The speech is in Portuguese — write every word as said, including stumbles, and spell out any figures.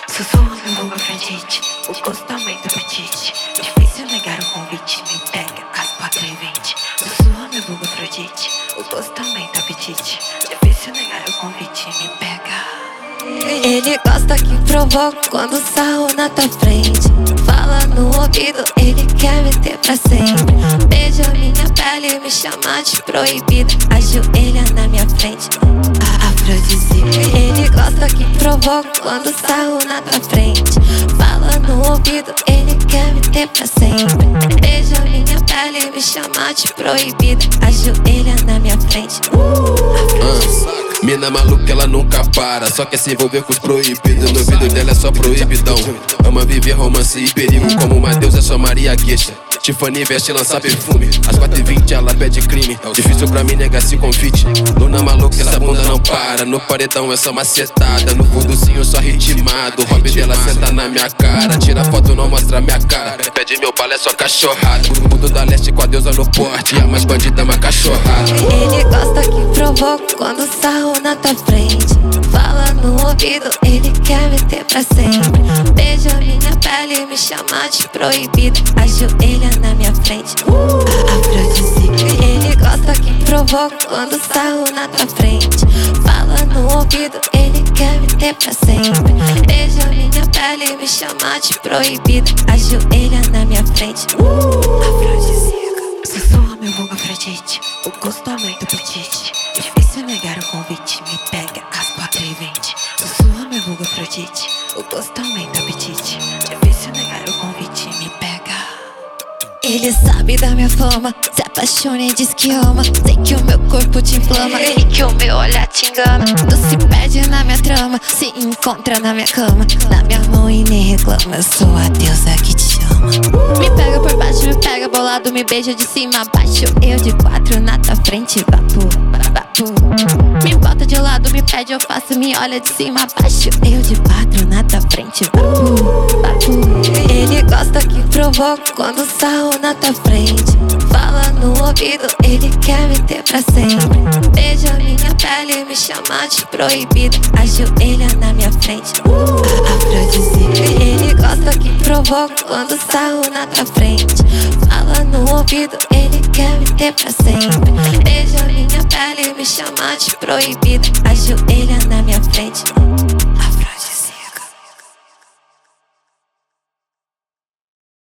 Sussurra meu vulgo Afrodite, o gosto aumenta o apetite. Difícil negar o convite, me pega às quatro e vinte. Sussurra meu vulgo Afrodite, o gosto aumenta o apetite. Difícil negar o convite, me pega. Ele gosta que provoca quando sarro na tua frente. Fala no ouvido, ele quer me ter pra sempre. Beija minha pele, me chama de proibida. Ajoelha na minha frente, a afrodisíaca. Ele gosta que provoca quando sarro na tua frente. Fala no ouvido, ele quer me ter pra sempre. Beija minha pele, me chama de proibida. Ajoelha na minha frente, uh, Mina maluca, ela nunca para, só quer se envolver com os proibidos. No ouvido dela é só proibidão. Ama viver romance e perigo, como uma deusa é só Maria Gueixa. Tiffany veste e lança perfume, às quatro e vinte ela pede crime. Difícil pra mim negar esse convite. Luna maluca, essa bunda não para. No paredão é só macetada, no fundozinho só ritmado. O hobby dela senta na minha cara, tira foto não mostra minha cara. Pede meu bala é só cachorrada. Mundo da leste com a deusa no porte, a mais bandida é uma cachorrada. Ele gosta que provoca quando sarro na tua frente. Fala no ouvido, ele quer me ter pra sempre. Beija minha pele, me chama de proibida. Ajoelha na minha frente, a afrodisíaca. Ele gosta que provoca quando sarro na tua frente. Fala no ouvido, ele quer me ter pra sempre. Beija minha pele, me chama de proibida. Ajoelha na minha frente, afrodisíaca. Sussurra meu vulgo Afrodite, o gosto aumenta o apetite. Difícil negar o convite, me pega às quatro e vinte. Sussurra meu vulgo Afrodite, o gosto aumenta o apetite. Difícil negar o convite, me pega. Ele sabe da minha fama, se apaixona e diz que ama. Sei que o meu corpo te inflama e que o meu olhar te engana. Tu se perde na minha trama, se encontra na minha cama. Na minha mão e nem reclama, eu sou a deusa que te chama. Me pega por baixo, me pega bolado, me beija de cima a baixo. Eu de quatro na tua frente, vapo, vapo. Me bota de lado, me pede, eu faço, me olha de cima a baixo. Eu de quatro na tua frente, vapo, vapo. Ele gosta que provoca quando sarro na tua frente. Fala no ouvido, ele quer me ter pra sempre. Beija minha pele, me chama de proibida. Ajoelha na minha frente, a afrodisíaca. Ele gosta que provoca quando sarro na tua frente. Fala no ouvido, ele quer me ter pra sempre. Beija minha pele, me chama de proibida. Ajoelha na minha frente.